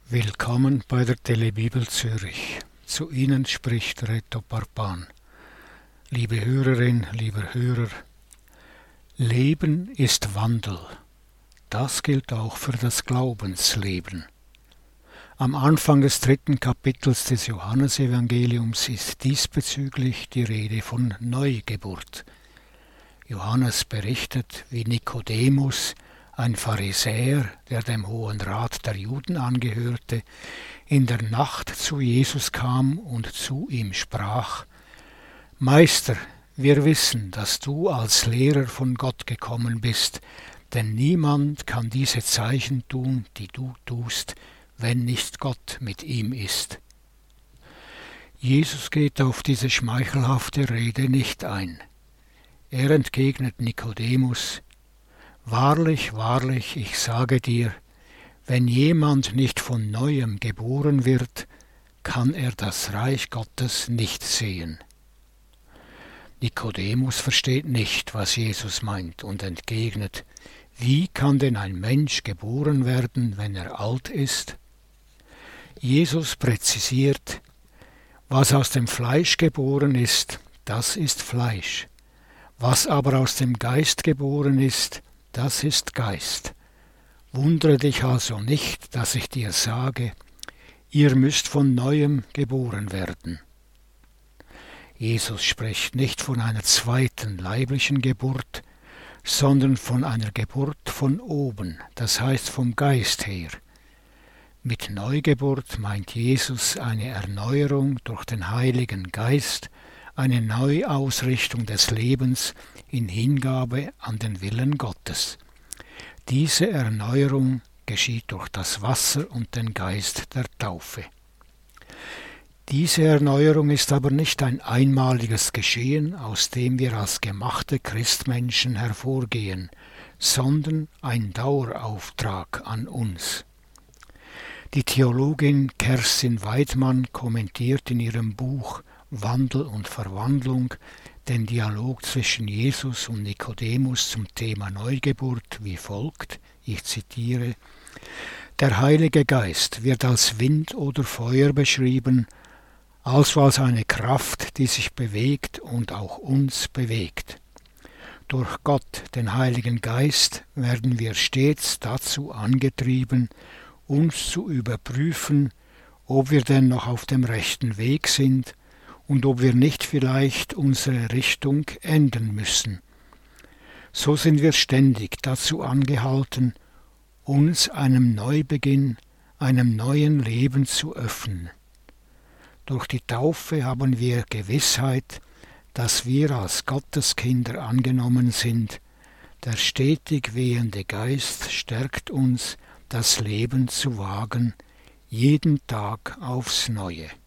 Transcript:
Willkommen bei der Telebibel Zürich. Zu Ihnen spricht Reto Parpan. Liebe Hörerin, lieber Hörer, Leben ist Wandel. Das gilt auch für das Glaubensleben. Am Anfang des 3. Kapitels des Johannesevangeliums ist diesbezüglich die Rede von Neugeburt. Johannes berichtet, wie Nikodemus, ein Pharisäer, der dem Hohen Rat der Juden angehörte, in der Nacht zu Jesus kam und zu ihm sprach: Meister, wir wissen, dass du als Lehrer von Gott gekommen bist, denn niemand kann diese Zeichen tun, die du tust, wenn nicht Gott mit ihm ist. Jesus geht auf diese schmeichelhafte Rede nicht ein. Er entgegnet Nikodemus: Wahrlich, wahrlich, ich sage dir, wenn jemand nicht von Neuem geboren wird, kann er das Reich Gottes nicht sehen. Nikodemus versteht nicht, was Jesus meint, und entgegnet: Wie kann denn ein Mensch geboren werden, wenn er alt ist? Jesus präzisiert: Was aus dem Fleisch geboren ist, das ist Fleisch. Was aber aus dem Geist geboren ist, das ist Geist. Wundere dich also nicht, dass ich dir sage, ihr müsst von Neuem geboren werden. Jesus spricht nicht von einer zweiten leiblichen Geburt, sondern von einer Geburt von oben, das heißt vom Geist her. Mit Neugeburt meint Jesus eine Erneuerung durch den Heiligen Geist, eine Neuausrichtung des Lebens in Hingabe an den Willen Gottes. Diese Erneuerung geschieht durch das Wasser und den Geist der Taufe. Diese Erneuerung ist aber nicht ein einmaliges Geschehen, aus dem wir als gemachte Christmenschen hervorgehen, sondern ein Dauerauftrag an uns. Die Theologin Kerstin Weidmann kommentiert in ihrem Buch Wandel und Verwandlung den Dialog zwischen Jesus und Nikodemus zum Thema Neugeburt wie folgt, ich zitiere: Der Heilige Geist wird als Wind oder Feuer beschrieben, also als eine Kraft, die sich bewegt und auch uns bewegt. Durch Gott, den Heiligen Geist, werden wir stets dazu angetrieben, uns zu überprüfen, ob wir denn noch auf dem rechten Weg sind und ob wir nicht vielleicht unsere Richtung ändern müssen. So sind wir ständig dazu angehalten, uns einem Neubeginn, einem neuen Leben zu öffnen. Durch die Taufe haben wir Gewissheit, dass wir als Gotteskinder angenommen sind. Der stetig wehende Geist stärkt uns, das Leben zu wagen, jeden Tag aufs Neue.